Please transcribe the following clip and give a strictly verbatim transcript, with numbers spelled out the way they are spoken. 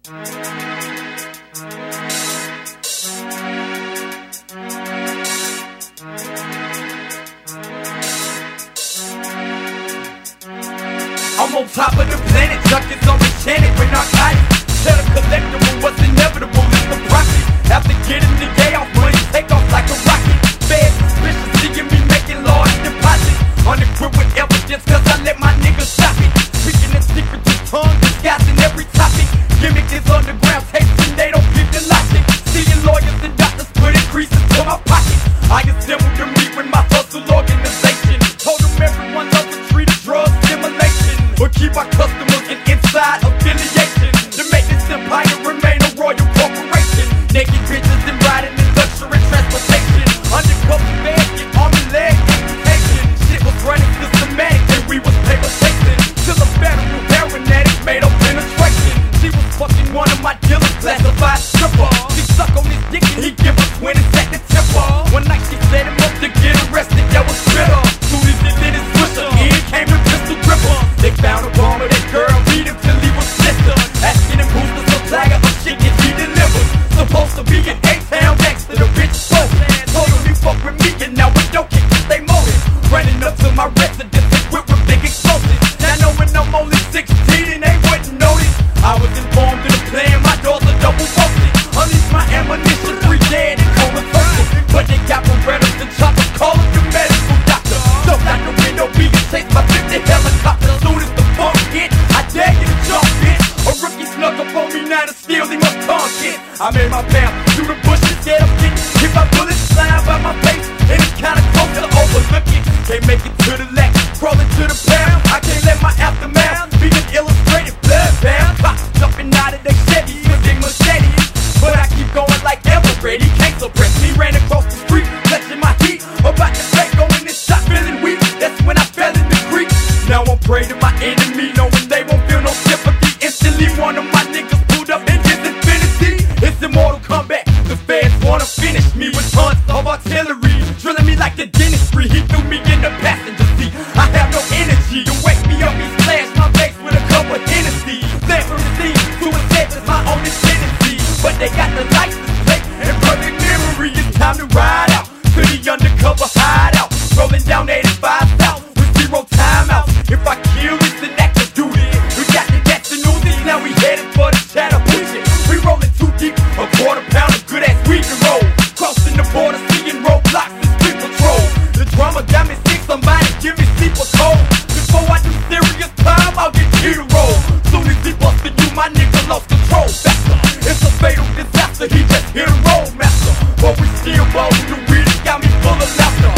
I'm on top of the planet, junkies on enchanted with narcotics. Tell the collectible what's inevitable is the profit. After getting the day off, money take off like a rocket. Bad suspicion seeing me making large deposits. On the grip with evidence cause I let my niggas stop it. Speaking in secret to tongue, disguising every topic. Gimmick is underground tapes and they don't peep the logic. Seeing lawyers and doctors put increases to my pocket. I assembled the meat with my hustle organization. Told them everyone loves a treat of drug stimulation. But keep our customers in inside affiliation. To make this empire remain a royal corporation. Naked bitches and riding in luxury transportation. Undercover basket, army leg amputation. Shit was running systematic and we was paper chasing. Till a federal heroin addict made a penetration. She was fucking one of my dealers, classified stripper. She suck on his dick and he give her twenty at the temper. One night she set him up to get arrested, that was bitter. Soon as he did his swisher, in came the pistol gripper. They found a bomb of that girl, beat him till he was blister. Asking him who's the supplier of shit that he delivered. Supposed to be an A-town gangster, the bitch spoke. Told him he fuck with me and now we don't kick to stay motive. Running up to my residence equipped with big explosives. Now knowing I'm only sixteen and they wouldn't notice. I was informed of the plan, my doors are double posted. Unleash my ammunition, free dead and comatose. But they got Berettas and choppers, call up the medical doctor. Jumped out the window, being chased by fifty helicopters. Soon as the funk hit, I dare you to jump it. A rookie snuck up on me, now to steal, he must taunt it. I made my path through the bushes, get up, get hit by bullets flying by my face. And it's kinda close to overlook it. Can't make it to the left, crawling to the pound. I can't let my aftermath be an illustrated bloodbath. Cops jumping out of their Chevys, swinging machetes. But I keep going like Everett, he can't suppress me. Ran across the street, touching my heat. About to break, going and shot, feeling weak. That's when I fell in the creek. Now I'm prey to my enemy, knowing they won't feel no sympathy. Instantly one of my niggas pulled up in his Infinity. It's immortal combat, the feds wanna finish me with tons of artillery. Drilling me like the dentistry, he threw me in the passenger seat. I have no energy to wake me up, he slashed my face with a cup of Hennessy. Fled from the scene, suicide is my only tendency. But they got the license plate and perfect memory. It's time to ride out to the undercover hideout. Rolling down eighty-five South with zero timeouts. If I kill, it's an act of duty. We got the gas and Uzis, now we headed for the Chattahoochee. We rolling too deep, a quarter pound of good ass weed to roll. Crossing the border, seeing roadblocks and street patrol. The drama got me sick, somebody give me sleep or cold. Before I do serious time, I'll get you to roll. Soon as he busted you, my nigga lost control faster. It's a fatal disaster, he just hit a roll master. But we still rolling, the weed got me full of laughter.